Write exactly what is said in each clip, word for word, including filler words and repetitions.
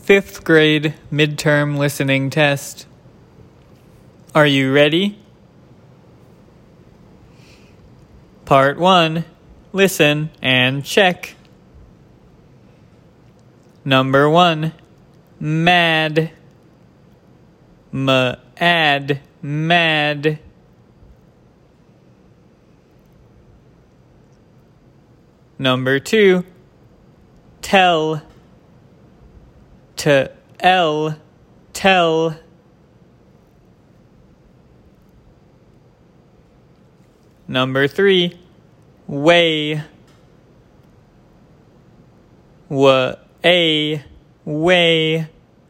Fifth grade midterm listening test. Are you ready? Part one. Listen and check. Number one. Mad. M-ad. Mad. Number two. Tell. T-L. Tell. Number three. Weigh. W-A. Weigh.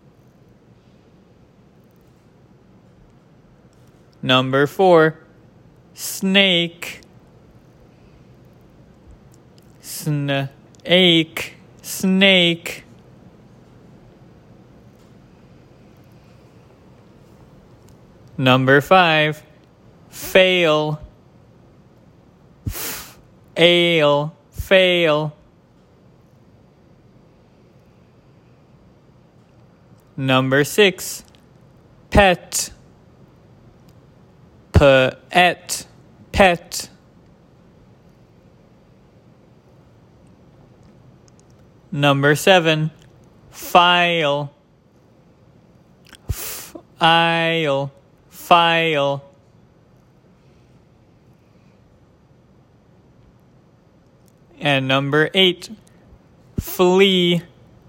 Number four. Snake. Snake. Snake. Number five. Fail. F-ale. Fail. Number six. Pet. P-et. Pet. Number seven. File. F-ile. File. And number eight. Flee.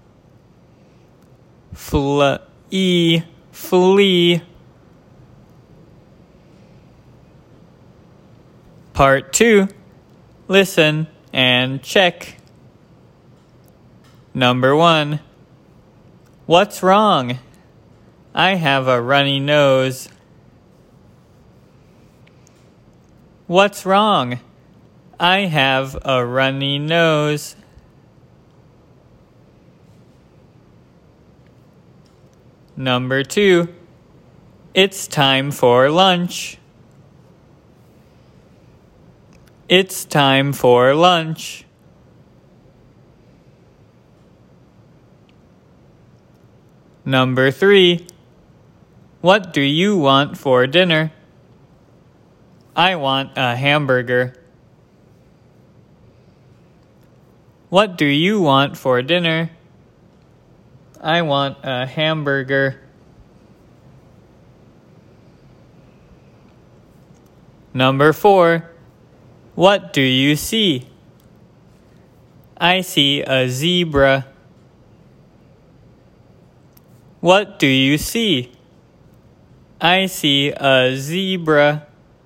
Flee. Flee. Part two. Listen and check. Number one. What's wrong? I have a runny nose. What's wrong? I have a runny nose. Number two. It's time for lunch. It's time for lunch. Number three. What do you want for dinner? I want a hamburger. What do you want for dinner? I want a hamburger. Number four. What do you see? I see a zebra. What do you see? I see a zebra.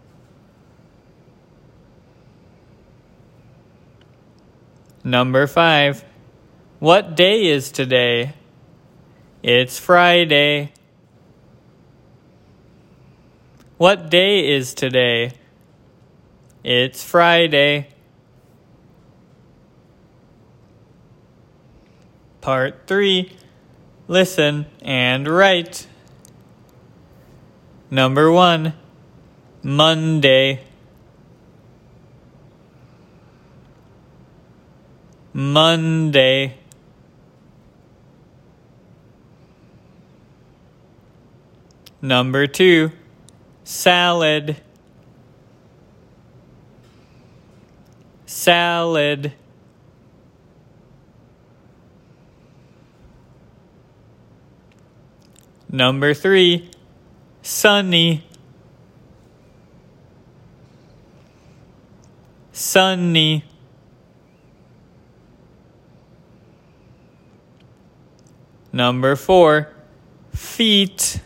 Number five. What day is today? It's Friday. What day is today? It's Friday. Part three. Listen and write. Number one. Monday. Monday. Number two. Salad. Salad. Number three. Sunny. Sunny. Number four. Feet.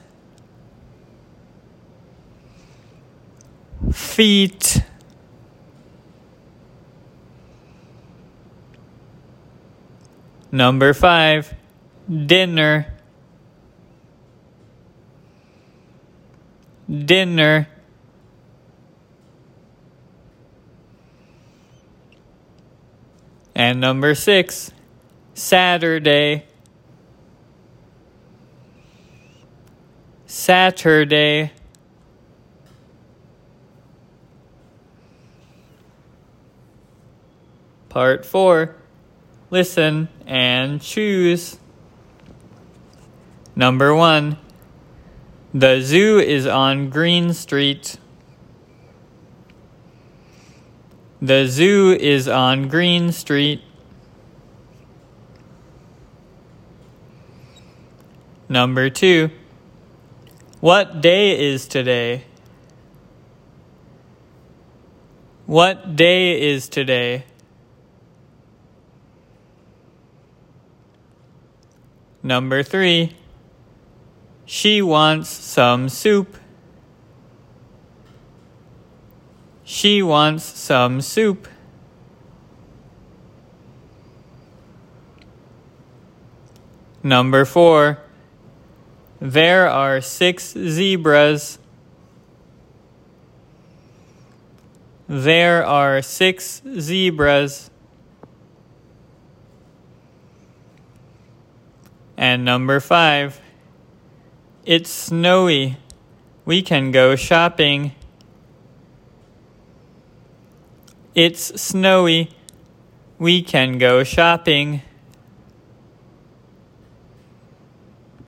Feet. Number five. Dinner. Dinner. And number six. Saturday. Saturday. Part four. Listen and choose. Number one. The zoo is on Green Street. The zoo is on Green Street. Number two. What day is today? What day is today? Number three. She wants some soup. She wants some soup. Number four. There are six zebras. There are six zebras. And number five. It's snowy. We can go shopping. It's snowy. We can go shopping.